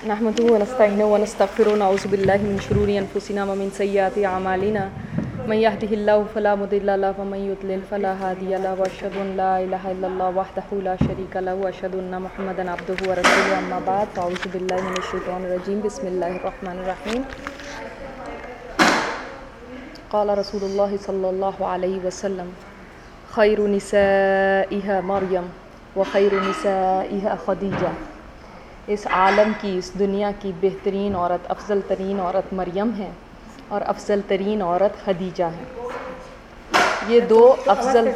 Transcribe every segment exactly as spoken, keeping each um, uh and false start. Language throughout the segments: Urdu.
नहमदुहु व नस्तईनुहु व नस्तगफिरुहु नऊज़ु बिल्लाहि मिन शुरूरि अनफुसिना व मिन सय्यिआति अमालिना मन यहदिहिल्लाहु फला मुदिल्ल लहु व मन युद्लिल फला हादिय लहु व अशहदु अन ला इलाहा इल्लल्लाह वहदहु ला शरीका लहु व अशहदु अन्न मुहम्मदन अब्दुहु व रसूलुहु अम्मा बाद फ़अऊज़ु बिल्लाहि मिनश शैतानिर रजीम बिस्मिल्लाहिर रहमानिर रहीम। क़ाल रसूलुल्लाह सल्लल्लाहु अलैहि वसल्लम खैरु निसाइहा मरियम व खैरु निसाइहा खदीजा। इस आलम की, इस दुनिया की बेहतरीन औरत, अफजल तरीन औरत मरियम है और अफजल तरीन औरत खदीजा है। ये दो अफजल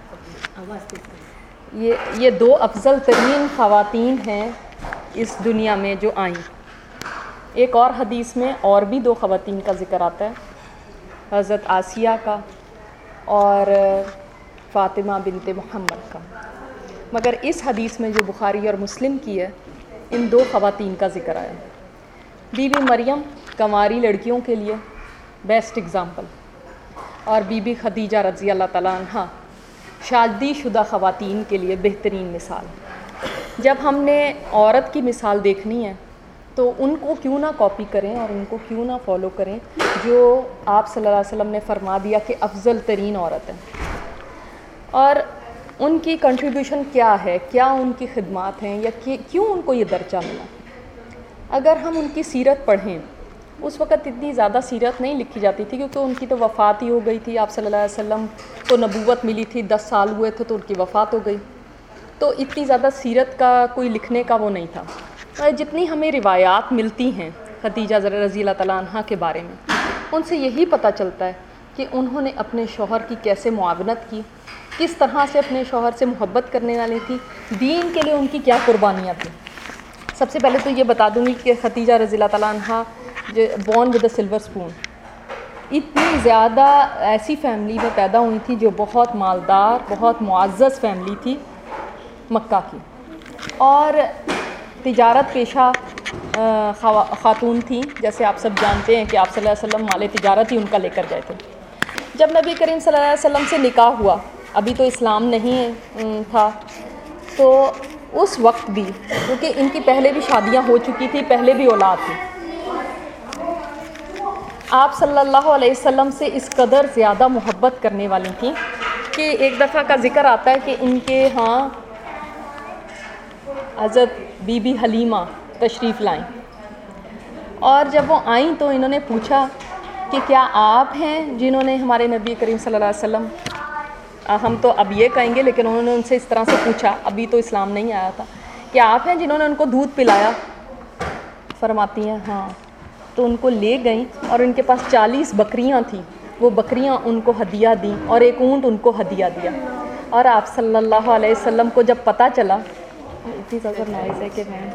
ये ये दो अफजल तरीन ख़वातीन हैं इस दुनिया में जो आईं। एक और हदीस में और भी दो ख़वातीन का ज़िक्र आता है, हज़रत आसिया का और फ़ातिमा बिनते मोहम्मद का। मगर इस हदीस में जो बुखारी और मुस्लिम की है, इन दो ख़वातीन का ज़िक्र आया। बीबी मरियम कंवारी लड़कियों के लिए बेस्ट एग्ज़ाम्पल और बीबी खदीजा रज़ी अल्लाह तआला अन्हा शादीशुदा ख़वातीन के लिए बेहतरीन मिसाल। जब हमने औरत की मिसाल देखनी है तो उनको क्यों ना कॉपी करें और उनको क्यों ना फॉलो करें जो आप सल्लल्लाहु अलैहि वसल्लम ने फरमा दिया कि अफजल तरीन औरत है। और उनकी कंट्रीब्यूशन क्या है, क्या उनकी खिदमात हैं, या क्यों उनको ये दर्जा मिला। अगर हम उनकी सीरत पढ़ें, उस वक़्त इतनी ज़्यादा सीरत नहीं लिखी जाती थी क्योंकि उनकी तो वफ़ात ही हो गई थी। आप सल्लल्लाहु अलैहि वसल्लम को नबूवत मिली थी, दस साल हुए थे तो उनकी वफ़ात हो गई, तो इतनी ज़्यादा सीरत का कोई लिखने का वो नहीं था। और जितनी हमें रिवायात मिलती हैं खदीजा रज़ी अल्लाह तआला अन्हा के बारे में, उनसे यही पता चलता है कि उन्होंने अपने शौहर की कैसे मुआवनत की, किस तरह से अपने शौहर से मोहब्बत करने वाली थी, दीन के लिए उनकी क्या कुर्बानियाँ थी। सबसे पहले तो ये बता दूँगी कि खदीजा रज़ी अल्लाह तआला अन्हा जो born with a silver spoon, इतनी ज़्यादा ऐसी फैमिली में पैदा हुई थी जो बहुत मालदार, बहुत मुअज़्ज़ज़ फैमिली थी मक्का की, और तिजारत पेशा ख़ातून थी। जैसे आप सब जानते हैं कि आप सल्लल्लाहु अलैहि वसल्लम माले तिजारत ही उनका लेकर गए थे। जब नबी करीम सल्लल्लाहु अलैहि वसल्लम से निकाह हुआ, अभी तो इस्लाम नहीं था, तो उस वक्त भी, क्योंकि इनकी पहले भी शादियां हो चुकी थी, पहले भी औलाद थी, आप सल्लल्लाहु अलैहि वसल्लम से इस कदर ज़्यादा मोहब्बत करने वाली थी कि एक दफ़ा का ज़िक्र आता है कि इनके यहाँ हज़रत बीबी हलीमा तशरीफ़ लाईं, और जब वो आईं तो इन्होंने पूछा कि क्या आप हैं जिन्होंने हमारे नबी करीम सल्लल्लाहु अलैहि वसल्लम, हम तो अब ये कहेंगे लेकिन उन्होंने उनसे इस तरह से पूछा, अभी तो इस्लाम नहीं आया था, कि आप हैं जिन्होंने उनको दूध पिलाया। फरमाती हैं हाँ। तो उनको ले गई और उनके पास चालीस बकरियां थी, वो बकरियां उनको हदिया दी और एक ऊँट उनको हदिया दिया। और आप सल्लल्लाहु अलैहि वसल्लम को जब पता चला, इतनी ज़्यादा नॉइज़ है कि मैं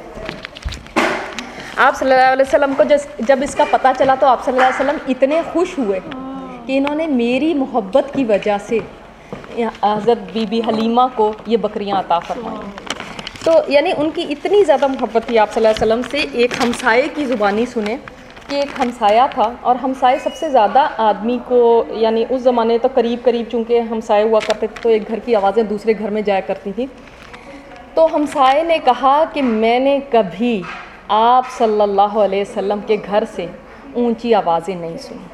आप सल्लल्लाहु अलैहि वसल्लम को जब जब इसका पता चला तो आप सल्लल्लाहु अलैहि वसल्लम इतने खुश हुए कि इन्होंने मेरी मोहब्बत की वजह से हज़रत बीबी हलीमा को ये बकरियां अता फरमाई। तो यानी उनकी इतनी ज़्यादा मोहब्बत थी आप सल्लल्लाहु अलैहि वसल्लम से। एक हमसाये की ज़ुबानी सुने कि एक हमसाया था, और हमसाये सबसे ज़्यादा आदमी को, यानी उस ज़माने तो करीब करीब चूँकि हमसाये हुआ करते थे तो एक घर की आवाज़ें दूसरे घर में जाया करती थी। तो हमसाये ने कहा कि मैंने कभी आप सल्लल्लाहु अलैहि वसल्लम के घर से ऊंची आवाज़ें नहीं सुनी,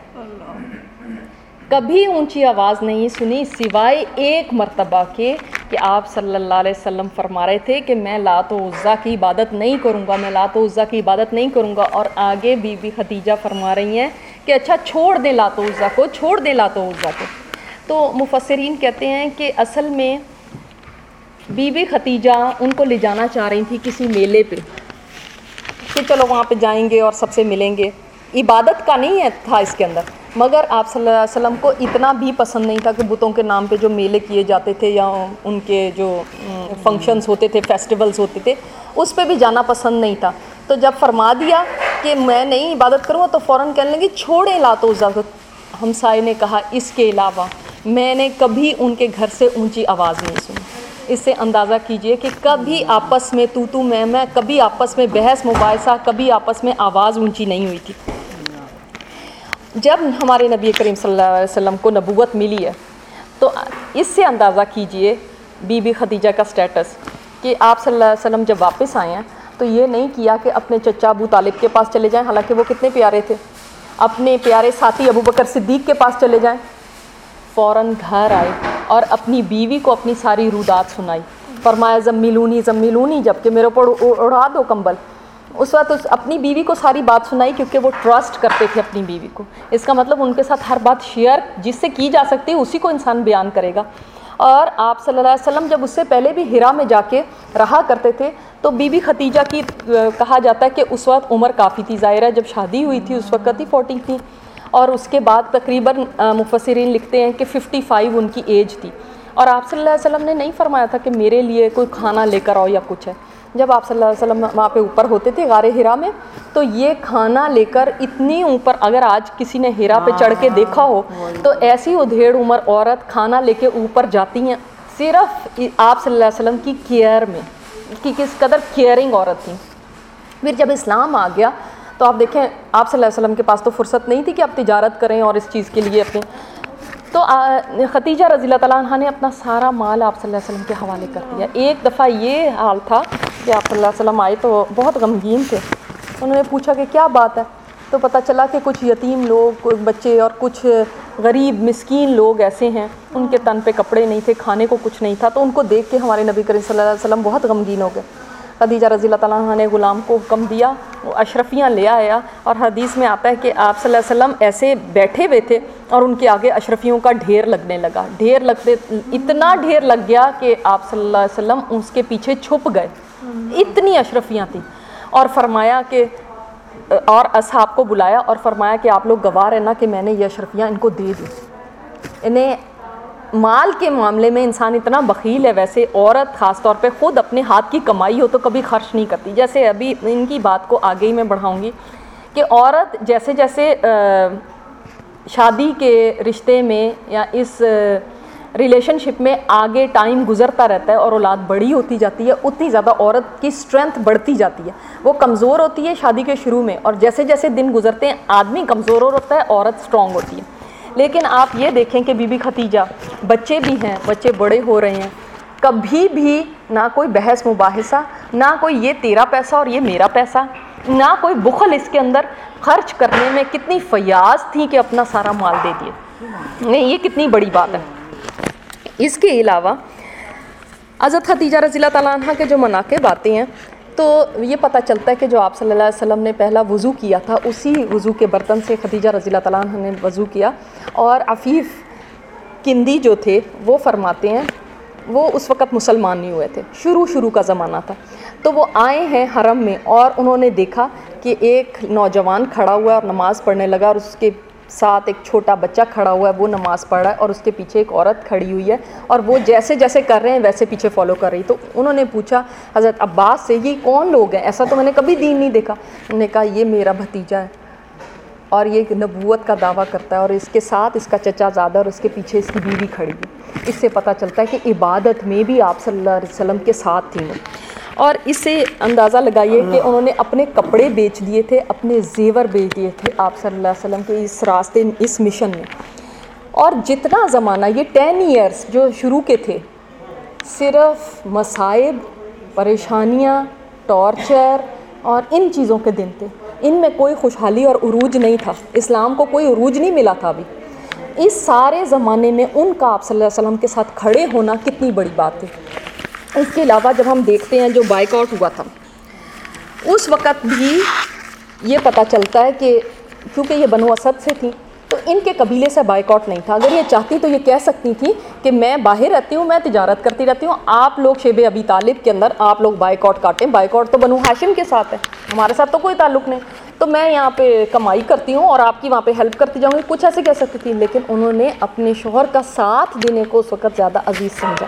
कभी ऊंची आवाज़ नहीं सुनी सिवाय एक मर्तबा के कि आप सल्लल्लाहु अलैहि वसल्लम फरमा रहे थे कि मैं लात व उज़्ज़ा की इबादत नहीं करूँगा, मैं लात व उज़्ज़ा की इबादत नहीं करूँगा। और आगे बीबी खदीजा फरमा रही हैं कि अच्छा छोड़ दें लात व उज़्ज़ा को, छोड़ दें लात व उज़्ज़ा को। तो मुफस्सिरीन कहते हैं कि असल में बीबी खदीजा उनको ले जाना चाह रही थी किसी मेले पे कि चलो वहाँ पे जाएंगे और सबसे मिलेंगे। इबादत का नहीं है था इसके अंदर, मगर आप सल्लल्लाहु अलैहि वसल्लम को इतना भी पसंद नहीं था कि बुतों के नाम पे जो मेले किए जाते थे या उनके जो फंक्शंस होते थे, फेस्टिवल्स होते थे, उस पे भी जाना पसंद नहीं था। तो जब फरमा दिया कि मैं नहीं इबादत करूँगा तो फ़ौरन कहने लगी छोड़े लात व उज़्ज़ा को। हमसाये ने कहा इसके अलावा मैंने कभी उनके घर से ऊँची आवाज़ नहीं सुनी। इससे अंदाज़ा कीजिए कि कभी आपस में तू तू मैं मैं, कभी आपस में बहस मुबाहिसा, कभी आपस में आवाज़ ऊंची नहीं हुई थी। जब हमारे नबी करीम सल्लल्लाहु अलैहि वसल्लम को नबूवत मिली है तो इससे अंदाज़ा कीजिए बीबी खदीजा का स्टेटस कि आप सल्लल्लाहु अलैहि वसल्लम जब वापस आए हैं تو یہ نہیں کیا کہ اپنے چچا ابو طالب کے پاس چلے جائیں، حالانکہ وہ کتنے پیارے تھے، اپنے پیارے ساتھی ابو بکر صدیق کے پاس چلے جائیں، فوراً گھر آئے اور اپنی بیوی کو اپنی ساری رودات سنائی، فرمایا زمیلونی زمیلونی، جب کہ میرے اوپر اڑا دو کمبل۔ اس وقت اس اپنی بیوی کو ساری بات سنائی، کیونکہ وہ ٹرسٹ کرتے تھے اپنی بیوی کو، اس کا مطلب ان کے ساتھ ہر بات شیئر جس سے کی جا سکتی ہے اسی کو انسان بیان کرے گا۔ اور آپ صلی اللہ علیہ وسلم جب اس سے پہلے بھی ہرا میں جا کے رہا کرتے تھے تو بی بی خدیجہ کی کہا جاتا ہے کہ اس وقت عمر کافی تھی، ظاہرہ جب شادی ہوئی تھی اس وقت ہی فورٹی تھی، اور اس کے بعد تقریباً مفسرین لکھتے ہیں کہ ففٹی فائیو ان کی ایج تھی، اور آپ صلی اللہ علیہ وسلم نے نہیں فرمایا تھا کہ میرے لیے کوئی کھانا لے کر آؤ یا کچھ ہے۔ جب آپ صلی اللہ علیہ وسلم وہاں پہ اوپر ہوتے تھے غار ہرا میں، تو یہ کھانا لے کر اتنی اوپر، اگر آج کسی نے ہرا پہ چڑھ کے دیکھا ہو تو ایسی ادھیڑ عمر عورت کھانا لے کے اوپر جاتی ہیں، صرف آپ صلی اللہ علیہ وسلم کی کیئر میں، کہ کس قدر کیئرنگ عورت تھی۔ پھر جب اسلام آ گیا تو آپ دیکھیں آپ صلی اللہ علیہ وسلم کے پاس تو فرصت نہیں تھی کہ آپ تجارت کریں اور اس چیز کے لیے اپنے، تو خدیجہ رضی اللہ تعالیٰ عنہ نے اپنا سارا مال آپ صلی اللہ علیہ وسلم کے حوالے کر دیا۔ ایک دفعہ یہ حال تھا کہ آپ صلی اللہ علیہ وسلم آئے تو بہت غمگین تھے، انہوں نے پوچھا کہ کیا بات ہے، تو پتہ چلا کہ کچھ یتیم لوگ، کچھ بچے اور کچھ غریب مسکین لوگ ایسے ہیں، ان کے تن پہ کپڑے نہیں تھے، کھانے کو کچھ نہیں تھا، تو ان کو دیکھ کے ہمارے نبی کریم صلی اللہ علیہ وسلم بہت غمگین ہو گئے۔ خدیجہ رضی اللہ تعالیٰ عنہ نے غلام کو حکم دیا، وہ اشرفیاں لے آیا، اور حدیث میں آتا ہے کہ آپ صلی اللہ علیہ وسلم ایسے بیٹھے ہوئے تھے اور ان کے آگے اشرفیوں کا ڈھیر لگنے لگا، ڈھیر لگتے اتنا ڈھیر لگ گیا کہ آپ صلی اللہ علیہ وسلم اس کے پیچھے چھپ گئے، اتنی اشرفیاں تھیں، اور فرمایا کہ اور اصحاب کو بلایا اور فرمایا کہ آپ لوگ گواہ رہنا کہ میں نے یہ اشرفیاں ان کو دے دی۔ انہیں مال کے معاملے میں انسان اتنا بخیل ہے، ویسے عورت خاص طور پہ خود اپنے ہاتھ کی کمائی ہو تو کبھی خرچ نہیں کرتی، جیسے ابھی ان کی بات کو آگے ہی میں بڑھاؤں گی کہ عورت جیسے جیسے شادی کے رشتے میں یا اس ریلیشن شپ میں آگے ٹائم گزرتا رہتا ہے اور اولاد بڑی ہوتی جاتی ہے، اتنی زیادہ عورت کی اسٹرینتھ بڑھتی جاتی ہے، وہ کمزور ہوتی ہے شادی کے شروع میں، اور جیسے جیسے دن گزرتے ہیں آدمی کمزور ہوتا ہے، عورت اسٹرانگ ہوتی ہے۔ لیکن آپ یہ دیکھیں کہ بی بی خدیجہ، بچے بھی ہیں، بچے بڑے ہو رہے ہیں، کبھی بھی نہ کوئی بحث مباحثہ، نہ کوئی یہ تیرا پیسہ اور یہ میرا پیسہ، نہ کوئی بخل اس کے اندر، خرچ کرنے میں کتنی فیاض تھی کہ اپنا سارا مال دے دیے، نہیں یہ کتنی بڑی بات ہے۔ اس کے علاوہ حضرت خدیجہ رضی اللہ تعالیٰ عنہ کے جو مناقب آتے ہیں تو یہ پتہ چلتا ہے کہ جو آپ صلی اللہ علیہ وسلم نے پہلا وضو کیا تھا اسی وضو کے برتن سے خدیجہ رضی اللہ تعالیٰ عنہ نے وضو کیا، اور عفیف کندی جو تھے وہ فرماتے ہیں وہ اس وقت مسلمان نہیں ہوئے تھے، شروع شروع کا زمانہ تھا، تو وہ آئے ہیں حرم میں اور انہوں نے دیکھا کہ ایک نوجوان کھڑا ہوا ہے اور نماز پڑھنے لگا، اور اس کے ساتھ ایک چھوٹا بچہ کھڑا ہوا ہے وہ نماز پڑھ رہا ہے، اور اس کے پیچھے ایک عورت کھڑی ہوئی ہے اور وہ جیسے جیسے کر رہے ہیں ویسے پیچھے فالو کر رہی۔ تو انہوں نے پوچھا حضرت عباس سے یہ کون لوگ ہیں، ایسا تو میں نے کبھی دین نہیں دیکھا۔ انہوں نے کہا یہ میرا بھتیجا ہے اور یہ نبوت کا دعویٰ کرتا ہے، اور اس کے ساتھ اس کا چچا زادہ اور اس کے پیچھے اس کی بیوی کھڑی ہے۔ اس سے پتہ چلتا ہے کہ عبادت میں بھی آپ صلی اللہ علیہ وسلم کے ساتھ تھیں، اور اس سے اندازہ لگائیے کہ انہوں نے اپنے کپڑے بیچ دیے تھے، اپنے زیور بیچ دیے تھے آپ صلی اللہ علیہ وسلم کے اس راستے اس مشن میں۔ اور جتنا زمانہ یہ ٹین ایئرز جو شروع کے تھے صرف مصائب، پریشانیاں، ٹارچر اور ان چیزوں کے دن تھے، ان میں کوئی خوشحالی اور عروج نہیں تھا، اسلام کو کوئی عروج نہیں ملا تھا ابھی۔ اس سارے زمانے میں ان کا آپ صلی اللہ علیہ وسلم کے ساتھ کھڑے ہونا کتنی بڑی بات تھی۔ اس کے علاوہ جب ہم دیکھتے ہیں جو بائیک آؤٹ ہوا تھا اس وقت بھی یہ پتہ چلتا ہے کہ کیونکہ یہ بنو اسد سے تھیں تو ان کے قبیلے سے بائیک آؤٹ نہیں تھا، اگر یہ چاہتی تو یہ کہہ سکتی تھی کہ میں باہر رہتی ہوں، میں تجارت کرتی رہتی ہوں، آپ لوگ شیب ابی طالب کے اندر آپ لوگ بائیک آؤٹ کاٹیں، بائیک آؤٹ تو بنو ہاشم کے ساتھ ہے، ہمارے ساتھ تو کوئی تعلق نہیں، تو میں یہاں پہ کمائی کرتی ہوں اور آپ کی وہاں پہ ہیلپ کرتی جاؤں گی، کچھ ایسے کہہ سکتی تھی، لیکن انہوں نے اپنے شوہر کا ساتھ دینے کو اس وقت زیادہ عزیز سمجھا۔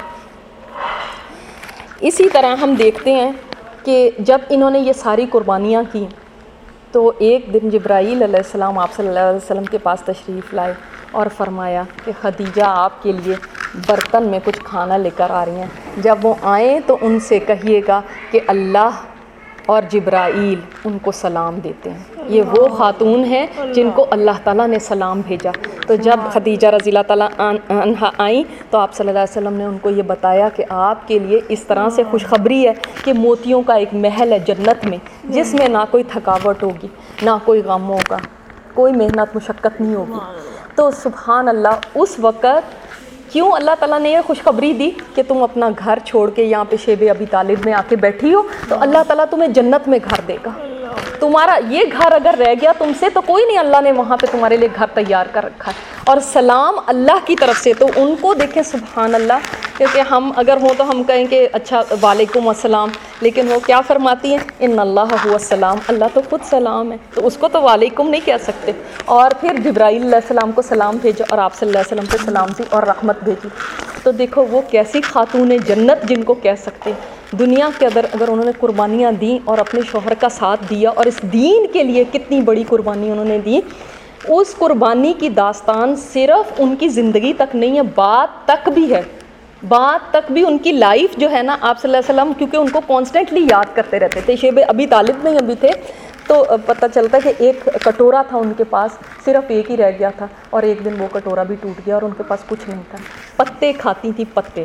اسی طرح ہم دیکھتے ہیں کہ جب انہوں نے یہ ساری قربانیاں کی تو ایک دن جبرائیل علیہ السلام آپ صلی اللہ علیہ وسلم کے پاس تشریف لائے اور فرمایا کہ خدیجہ آپ کے لیے برتن میں کچھ کھانا لے کر آ رہی ہیں، جب وہ آئیں تو ان سے کہیے گا کہ اللہ اور جبرائیل ان کو سلام دیتے ہیں۔ یہ وہ خاتون ہیں جن کو اللہ تعالیٰ نے سلام بھیجا۔ تو جب خدیجہ رضی اللہ تعالیٰ عنہا آئیں تو آپ صلی اللہ علیہ وسلم نے ان کو یہ بتایا کہ آپ کے لیے اس طرح سے خوشخبری ہے کہ موتیوں کا ایک محل ہے جنت میں، جس میں نہ کوئی تھکاوٹ ہوگی، نہ کوئی غم ہوگا، کوئی محنت مشقت نہیں ہوگی۔ تو سبحان اللہ، اس وقت کیوں اللہ تعالیٰ نے یہ خوشخبری دی کہ تم اپنا گھر چھوڑ کے یہاں پہ شیب ابی طالب میں آ کے بیٹھی ہو، تو اللہ تعالیٰ تمہیں جنت میں گھر دے گا۔ تمہارا یہ گھر اگر رہ گیا تم سے تو کوئی نہیں، اللہ نے وہاں پہ تمہارے لیے گھر تیار کر رکھا ہے۔ اور سلام اللہ کی طرف سے، تو ان کو دیکھیں سبحان اللہ، کیونکہ ہم اگر ہوں تو ہم کہیں کہ اچھا وعلیکم السلام، لیکن وہ کیا فرماتی ہیں؟ ان اللہ هو السلام، اللہ تو خود سلام ہے، تو اس کو تو وعلیکم نہیں کہہ سکتے۔ اور پھر جبرائیل علیہ السلام کو سلام بھیجا اور آپ صلی اللہ علیہ وسلم کو سلام سی اور رحمت بھیجی۔ تو دیکھو وہ کیسی خاتون جنت جن کو کہہ سکتے ہیں۔ دنیا کے اندر اگر انہوں نے قربانیاں دیں اور اپنے شوہر کا ساتھ دیا اور اس دین کے لیے کتنی بڑی قربانی انہوں نے دی، اس قربانی کی داستان صرف ان کی زندگی تک نہیں ہے، بعد تک بھی ہے۔ بعد تک بھی ان کی لائف جو ہے نا، آپ صلی اللہ علیہ وسلم کیونکہ ان کو کانسٹنٹلی یاد کرتے رہتے تھے، شیب ابی طالب میں ابھی تھے تو پتہ چلتا ہے کہ ایک کٹورا تھا ان کے پاس، صرف ایک ہی رہ گیا تھا، اور ایک دن وہ کٹورا بھی ٹوٹ گیا اور ان کے پاس کچھ نہیں تھا، پتے کھاتی تھی پتے،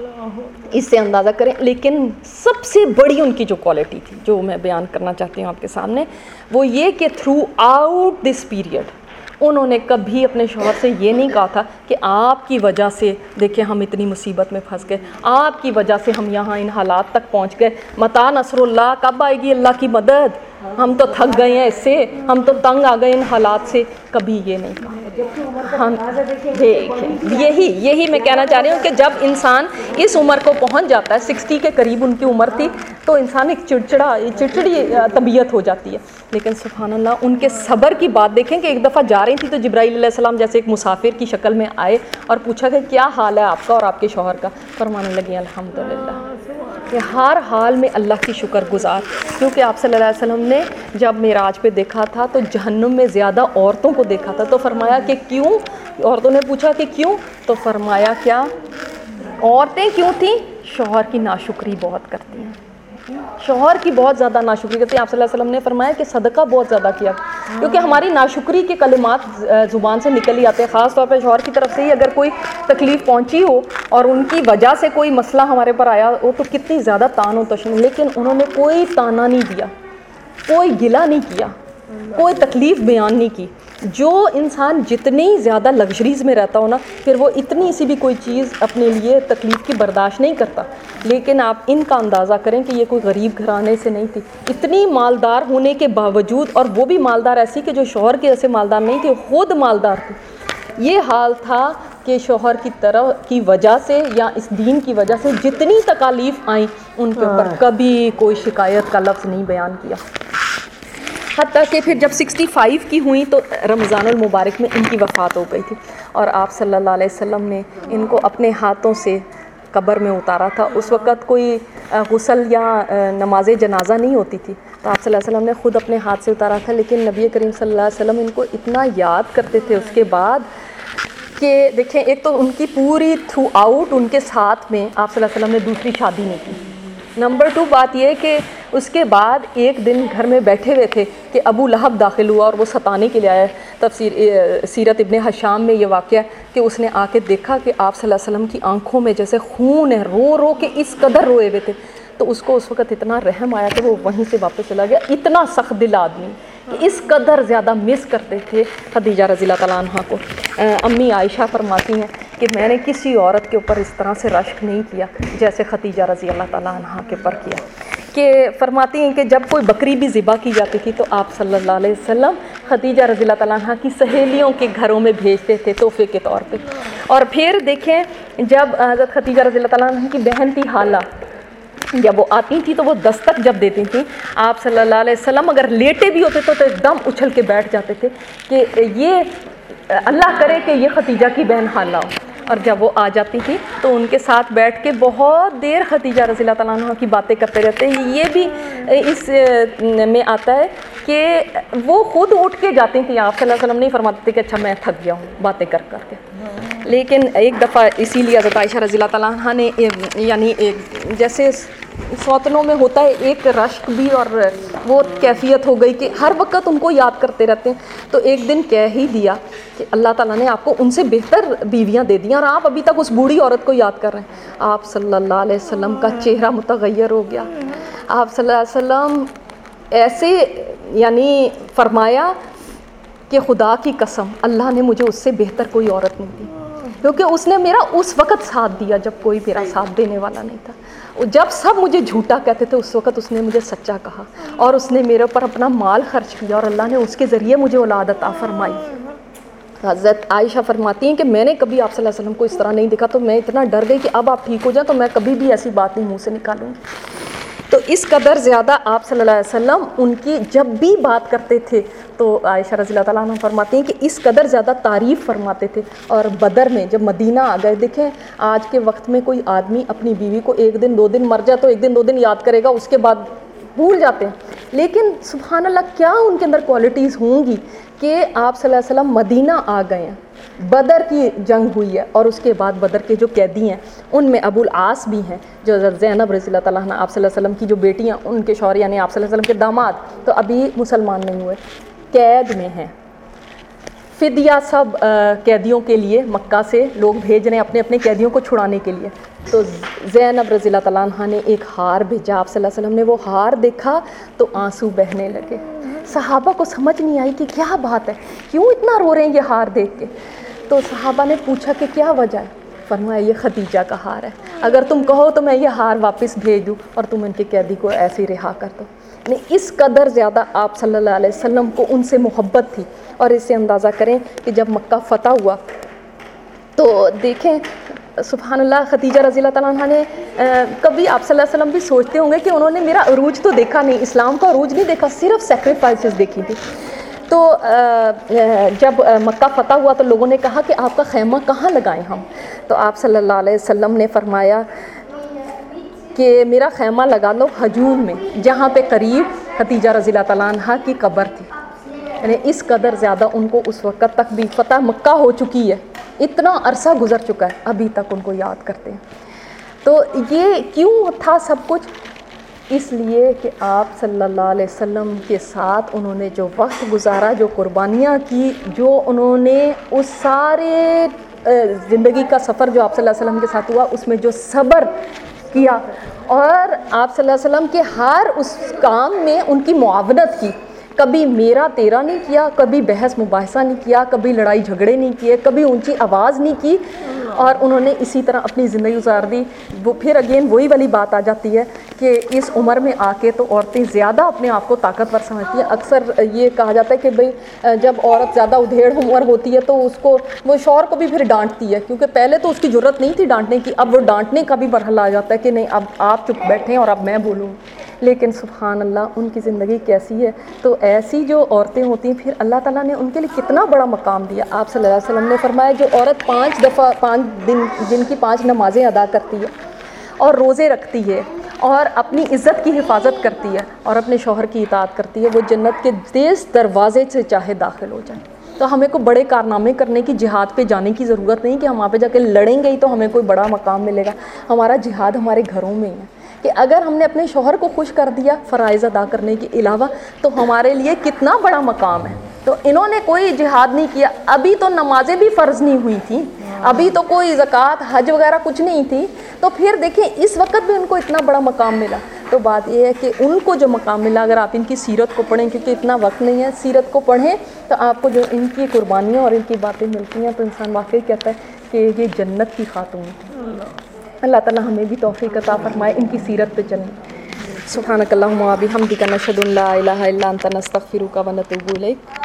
اس سے اندازہ کریں۔ لیکن سب سے بڑی ان کی جو کوالٹی تھی جو میں بیان کرنا چاہتی ہوں آپ کے سامنے، وہ یہ کہ تھرو آؤٹ دس پیریڈ انہوں نے کبھی اپنے شوہر سے یہ نہیں کہا تھا کہ آپ کی وجہ سے دیکھیں ہم اتنی مصیبت میں پھنس گئے، آپ کی وجہ سے ہم یہاں ان حالات تک پہنچ گئے، متى نصر اللہ، کب آئے گی اللہ کی مدد، ہم تو تھک گئے ہیں اس سے، ہم تو تنگ آ گئے ان حالات سے، کبھی یہ نہیں کہا۔ ہم دیکھیں یہی یہی میں کہنا چاہ رہی ہوں کہ جب انسان اس عمر کو پہنچ جاتا ہے، سکسٹی کے قریب ان کی عمر تھی، تو انسان ایک چڑچڑا چڑچڑی طبیعت ہو جاتی ہے۔ لیکن سبحان اللہ ان کے صبر کی بات دیکھیں کہ ایک دفعہ جا رہی تھی تو جبرائیل علیہ السلام جیسے ایک مسافر کی شکل میں آئے اور پوچھا کہ کیا حال ہے آپ کا اور آپ کے شوہر کا، فرمانے لگی الحمدللہ کہ ہر حال میں اللہ کی شکر گزار، کیونکہ آپ صلی اللہ علیہ وسلم نے جب معراج پہ دیکھا تھا تو جہنم میں زیادہ عورتوں کو دیکھا تھا، تو فرمایا کہ کیوں؟ عورتوں نے پوچھا کہ کیوں؟ تو فرمایا کیا عورتیں کیوں تھیں؟ شوہر کی ناشکری بہت کرتی ہیں، شوہر کی بہت زیادہ ناشکری کرتی ہیں۔ آپ صلی اللہ علیہ وسلم نے فرمایا کہ صدقہ بہت زیادہ کیا، کیونکہ ہماری ناشکری کے کلمات زبان سے نکل ہی آتے ہیں، خاص طور پہ شوہر کی طرف سے ہی اگر کوئی تکلیف پہنچی ہو اور ان کی وجہ سے کوئی مسئلہ ہمارے پر آیا ہو تو کتنی زیادہ تان و تشن، لیکن انہوں نے کوئی تانا نہیں دیا، کوئی گلہ نہیں کیا، کوئی تکلیف بیان نہیں کی۔ جو انسان جتنی زیادہ لگژریز میں رہتا ہو نا، پھر وہ اتنی سی بھی کوئی چیز اپنے لیے تکلیف کی برداشت نہیں کرتا، لیکن آپ ان کا اندازہ کریں کہ یہ کوئی غریب گھرانے سے نہیں تھی، اتنی مالدار ہونے کے باوجود، اور وہ بھی مالدار ایسی کہ جو شوہر کے جیسے مالدار نہیں تھی، خود مالدار تھی۔ یہ حال تھا کہ شوہر کی طرف کی وجہ سے یا اس دین کی وجہ سے جتنی تکالیف آئیں ان کے اوپر کبھی کوئی شکایت کا لفظ نہیں بیان کیا، حتیٰ کہ پھر جب سکسٹی فائیو کی ہوئیں تو رمضان المبارک میں ان کی وفات ہو گئی تھی، اور آپ صلی اللہ علیہ وسلم نے ان کو اپنے ہاتھوں سے قبر میں اتارا تھا۔ اس وقت کوئی غسل یا نماز جنازہ نہیں ہوتی تھی، تو آپ صلی اللہ علیہ وسلم نے خود اپنے ہاتھ سے اتارا تھا، لیکن نبی کریم صلی اللہ علیہ وسلم ان کو اتنا یاد کرتے تھے اس کے بعد کہ دیکھیں، ایک تو ان کی پوری تھرو آؤٹ ان کے ساتھ میں آپ صلی اللہ علیہ وسلم نے دوسری شادی نہیں کی۔ نمبر ٹو بات یہ کہ اس کے بعد ایک دن گھر میں بیٹھے ہوئے تھے کہ ابو لہب داخل ہوا اور وہ ستانے کے لیے آیا۔ تفسیر سیرت ابن حشام میں یہ واقعہ کہ اس نے آ کے دیکھا کہ آپ صلی اللہ علیہ وسلم کی آنکھوں میں جیسے خون ہے، رو رو کے اس قدر روئے ہوئے تھے، تو اس کو اس وقت اتنا رحم آیا کہ وہ وہیں سے واپس چلا گیا۔ اتنا سخت دل آدمی کہ اس قدر زیادہ مس کرتے تھے خدیجہ رضی اللہ تعالیٰ عنہ کو۔ امی عائشہ فرماتی ہیں کہ میں نے کسی عورت کے اوپر اس طرح سے رشک نہیں کیا جیسے خدیجہ رضی اللہ تعالیٰ عنہ کے اوپر کیا، کہ فرماتی ہیں کہ جب کوئی بکری بھی ذبح کی جاتی تھی تو آپ صلی اللہ علیہ وسلم خدیجہ رضی اللہ تعالیٰ عنہ کی سہیلیوں کے گھروں میں بھیجتے تھے تحفے کے طور پہ۔ اور پھر دیکھیں جب حضرت خدیجہ رضی اللہ تعالیٰ عنہ کی بہن تھی حالہ، جب وہ آتی تھی تو وہ دستک جب دیتی تھیں، آپ صلی اللہ علیہ وسلم اگر لیٹے بھی ہوتے تو ایک دم اچھل کے بیٹھ جاتے تھے کہ یہ اللہ کرے کہ یہ خدیجہ کی بہن حالہ ہو۔ اور جب وہ آ جاتی تھی تو ان کے ساتھ بیٹھ کے بہت دیر خدیجہ رضی اللہ تعالیٰ عنہ کی باتیں کرتے رہتے۔ یہ بھی اس میں آتا ہے کہ وہ خود اٹھ کے جاتی تھیں، آپ صلی اللہ علیہ وسلم نہیں فرماتے تھے کہ اچھا میں تھک گیا ہوں باتیں کر کر کے۔ لیکن ایک دفعہ اسی لیے حضرت عائشہ رضی اللہ تعالیٰ عنہ نے یعنی جیسے सौतनों में होता है एक रश्क भी और वो कैफियत हो गई कि हर वक्त उनको याद करते रहते हैं। तो एक दिन कह ही दिया कि अल्लाह ताला ने आपको उनसे बेहतर बीवियां दे दी और आप अभी तक उस बूढ़ी औरत को याद कर रहे हैं। आप सल्लल्लाहु अलैहि वसल्लम का चेहरा मुतगय्यर हो गया। आप सल्लल्लाहु अलैहि वसल्लम ऐसे यानी फरमाया कि खुदा की कसम अल्लाह ने मुझे उससे बेहतर कोई औरत नहीं दी, क्योंकि उसने मेरा उस वक़्त साथ दिया जब कोई मेरा साथ देने वाला नहीं था। जब सब मुझे झूठा कहते थे उस वक़्त उसने मुझे सच्चा कहा और उसने मेरे ऊपर अपना माल खर्च किया और अल्लाह ने उसके ज़रिए मुझे औलाद अता फरमाई। हज़रत आयशा फरमाती हैं कि मैंने कभी आप सल्लल्लाहु अलैहि वसल्लम को इस तरह नहीं देखा, तो मैं इतना डर गई कि अब आप ठीक हो जाए तो मैं कभी भी ऐसी बात नहीं मुँह से निकालूंगी। तो इस कदर ज़्यादा आप सल्लल्लाहु अलैहि वसल्लम उनकी जब भी बात करते थे तो आयशा रज़ी अल्लाह ताला अन्हा फरमाती हैं कि इस कदर ज़्यादा तारीफ़ फरमाते थे। और बदर में जब मदीना आ गए, देखें आज के वक्त में कोई आदमी अपनी बीवी को एक दिन दो दिन मर जाए तो एक दिन दो दिन याद करेगा, उसके बाद भूल जाते हैं। लेकिन सुभान अल्लाह क्या उनके अंदर क्वालिटीज़ होंगी कि आप सल्लल्लाहु अलैहि वसल्लम मदीना आ गए हैं, बदर की जंग हुई है और उसके बाद बदर के जो कैदी हैं उनमें अबुल आस भी हैं, जो ज़ैनब रज़ी अल्लाह ताला अन्हा आप सल्लल्लाहु अलैहि वसल्लम की जो बेटियां, उनके शौहर यानी आप सल्लल्लाहु अलैहि वसल्लम के दामाद तो अभी मुसलमान नहीं हुए, कैद में हैं। फ़िदिया सब आ, कैदियों के लिए मक्का से लोग भेज रहे हैं अपने अपने कैदियों को छुड़ाने के लिए। तो ज़ैनब रज़ी अल्लाह ताला अन्हा ने एक हार भेजा, आप सल्लल्लाहु अलैहि वसल्लम ने वो हार देखा तो आंसू बहने लगे। सहाबा को समझ नहीं आई कि क्या बात है, क्यों इतना रो रहे हैं ये हार देख के। तो सहाबा ने पूछा कि क्या वजह है, फरमाया ये खदीजा का हार है, अगर तुम कहो तो मैं ये हार वापस भेज दूँ और तुम इनके कैदी को ऐसे ही रिहा कर दो। नहीं, इस कदर ज़्यादा आप सल्लल्लाहु अलैहि वसल्लम को उनसे मोहब्बत थी। और इससे अंदाज़ा करें कि जब मक्का फ़तह हुआ तो देखें सुभान अल्लाह, खदीजा रज़ी अल्लाह ताला अन्हा ने आ, कभी आप सल्लल्लाहु अलैहि वसल्लम भी सोचते होंगे कि उन्होंने मेरा अरूज तो देखा नहीं, इस्लाम का अरूज नहीं देखा, सिर्फ सेक्रीफाइसेस देखी थी। तो जब मक्का फ़तह हुआ तो लोगों ने कहा कि आपका खैमा कहाँ लगाएं हम, तो आप सल्लल्लाहु अलैहि वसल्लम ने फरमाया कि मेरा खैमा लगा लो हजूम में, जहाँ पे करीब खदीजा रज़ी अल्लाह ताला अन्हा की कब्र थी। यानी इस कदर ज़्यादा उनको उस वक़्त तक भी फ़तह मक्का हो चुकी है, इतना अरसा गुज़र चुका है, अभी तक उनको याद करते हैं। तो ये क्यों था सब कुछ, इसलिए कि आप सल्लल्लाहु अलैहि वसल्लम के साथ उन्होंने जो वक्त गुजारा, जो कुर्बानियाँ की, जो उन्होंने उस सारे ज़िंदगी का सफ़र जो आप सल्लल्लाहु अलैहि वसल्लम के साथ हुआ उसमें जो सब्र किया और आप सल्लल्लाहु अलैहि वसल्लम के हर उस काम में उनकी मुआवनत की, कभी मेरा तेरा नहीं किया, कभी बहस मुबाहिसा नहीं किया, कभी लड़ाई झगड़े नहीं किए, कभी ऊंची आवाज़ नहीं की और उन्होंने इसी तरह अपनी ज़िंदगी गुजार दी। वो फिर अगेन वही वाली बात आ जाती है कि इस उम्र में आके तो औरतें ज़्यादा अपने आप को ताकतवर समझती हैं। अक्सर ये कहा जाता है कि भाई जब औरत ज़्यादा उधेड़ उम्र होती है तो उसको वो शौहर को भी फिर डांटती है, क्योंकि पहले तो उसकी ज़रूरत नहीं थी डांटने की, अब वो डांटने का भी मरहला आ जाता है कि नहीं अब आप चुप बैठें और अब मैं बोलूँ। लेकिन सुभान अल्लाह उनकी ज़िंदगी कैसी है, तो ऐसी जो औरतें होती हैं फिर अल्लाह ताला ने उनके लिए कितना बड़ा मकाम दिया। आप सल्लल्लाहु अलैहि वसल्लम ने फरमाया जो औरत पाँच दफ़ा पाँच दिन जिनकी पाँच नमाज़ें अदा करती है और रोज़े रखती है और अपनी इज़्ज़त की हिफाजत करती है और अपने शौहर की इताअत करती है, वो जन्नत के तेज़ दरवाज़े से चाहे दाखिल हो जाए। तो हमें को बड़े कारनामे करने की, जिहाद पे जाने की ज़रूरत नहीं कि हम वहाँ पे जाके लड़ेंगे ही तो हमें कोई बड़ा मकाम मिलेगा। हमारा जिहाद हमारे घरों में ही है कि अगर हमने अपने शौहर को खुश कर दिया फ़राइज़ अदा करने के अलावा तो हमारे लिए कितना बड़ा मकाम है। तो इन्होंने कोई जिहाद नहीं किया, अभी तो नमाज़ें भी फ़र्ज़ नहीं हुई थी, अभी तो कोई ज़कात हज वगैरह कुछ नहीं थी, तो फिर देखिए इस वक्त भी उनको इतना बड़ा मकाम मिला। तो बात यह है कि उनको जो मकाम मिला, अगर आप इनकी सीरत को पढ़ें, क्योंकि इतना वक्त नहीं है, सीरत को पढ़ें तो आपको जो इनकी कुर्बानियाँ और इनकी बातें मिलती हैं तो इंसान वाकई कहता है कि ये जन्नत की खातून थी। अल्लाह ताला हमें भी तौफ़ीक़ अता फ़रमाए इनकी सीरत पे चलने। सुब्हानकल्लाहुम्मा व बिहम्दिका नशहदु अन ला इलाहा इल्ला अंता नस्तग़फिरुका व नतूबु इलैक।